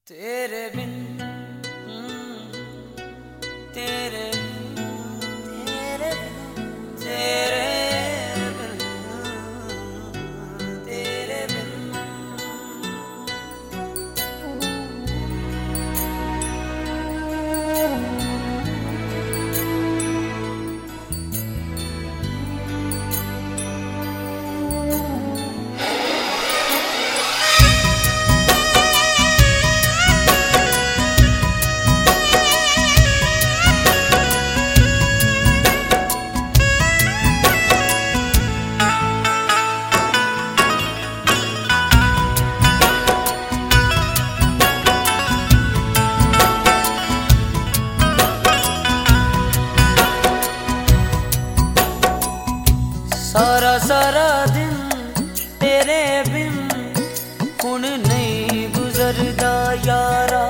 तेरे बिन तेरे तेरे तेरे बिन तेरे बिन सारा सारा दिन तेरे बिन हुण नहीं गुजरदा यारा।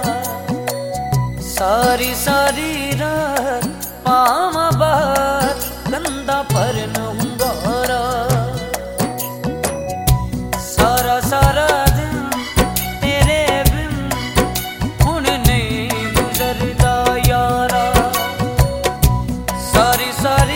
सारी सारी रात पावां बाहर गंदा पर नहुंगारा। सारा सारा दिन तेरे बिन हुण नहीं गुजरदा यारा। सारी सारी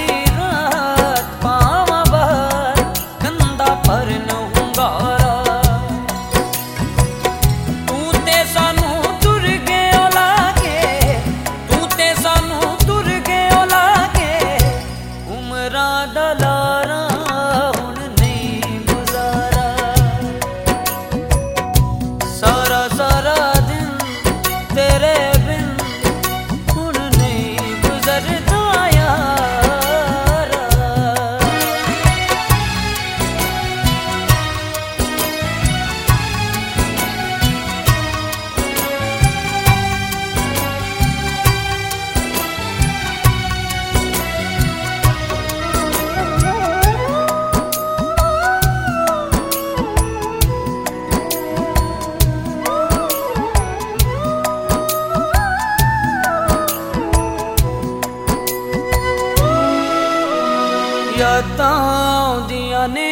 यादां आउंदियां ने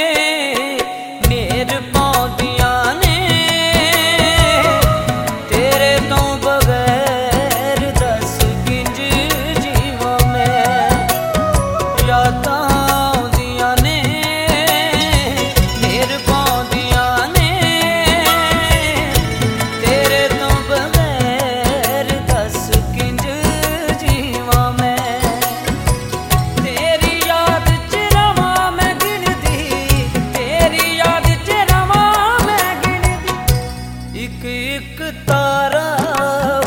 मेर पाउंदियां ने तेरे तो बगैर दस किंज जीवां मैं। यादां आउंदियां ने मेर पाउंदियां ने तेरे तो बगैर दस किंज जीवां मैं। एक तारा